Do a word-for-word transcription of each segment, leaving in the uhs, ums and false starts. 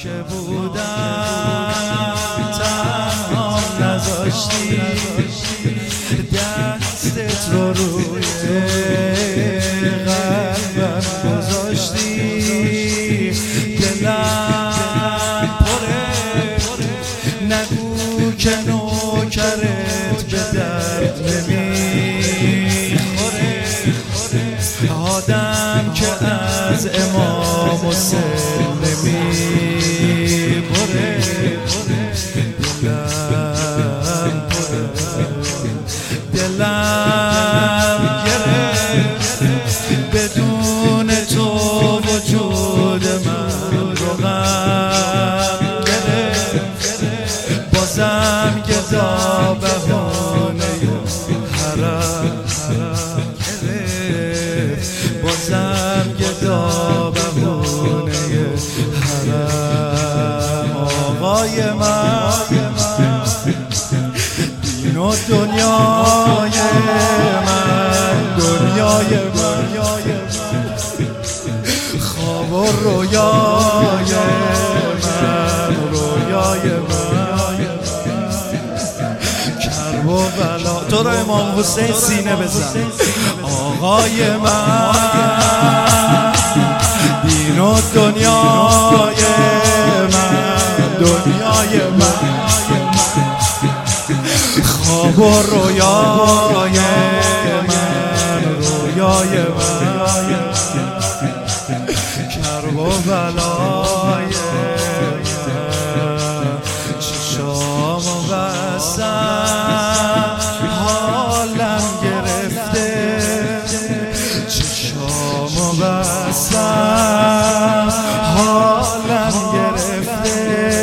که بودم تنها نذاشتی، دستت رو روی قلبم گذاشتی، دلم پره نگو که نوکرت به درد نمیخوره، آدم که از امام حسین نمیبره، دلم پره دلم گرفت بدون تو وجود من رو غم گرفت، بازم گدا بهانه حرم گرفت، بازم گدا بهانه حرم. آقای من دین و دنیای من، دنیای من خواب و رویای من، رویای من کرب و بلا. تو رو امام حسین سینه بزن. آقای من دین و دنیای من، دنیای من خواب و رویای من، رویای من کرب و بلای من. چشام و بستم حالم گرفته، چشام و بستم حالم گرفته،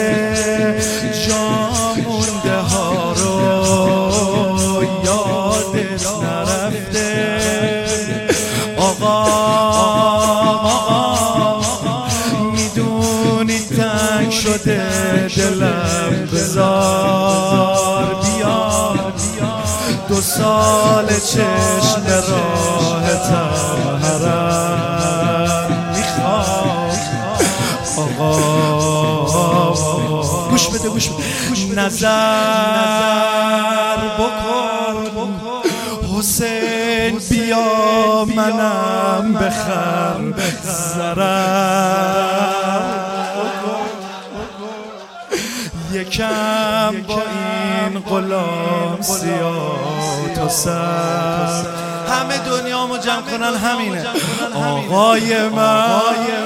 جا مونده ها رو یادت نرفته. آقا میدونی تنگ شده دلم، بذار بیار دو سال چشم راحتم حرم میخوام. آقا گوش بده گوش بده نظر بکن حسین بیا منم بخر ضرر یکم با این غلام سیاه تا سر. همه دنیامو جمع کنن همینه. آقای من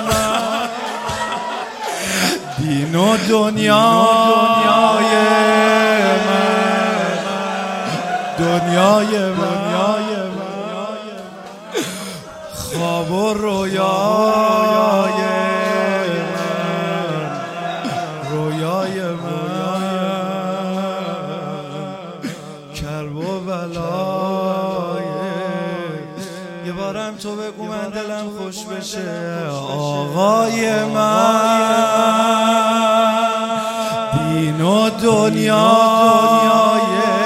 دین و دنیای من، دنیای من خواب و رویای من، رویای من کرب و بلای. یه بارم تو بگو من دلم خوش بشه. آقای من دین و دنیای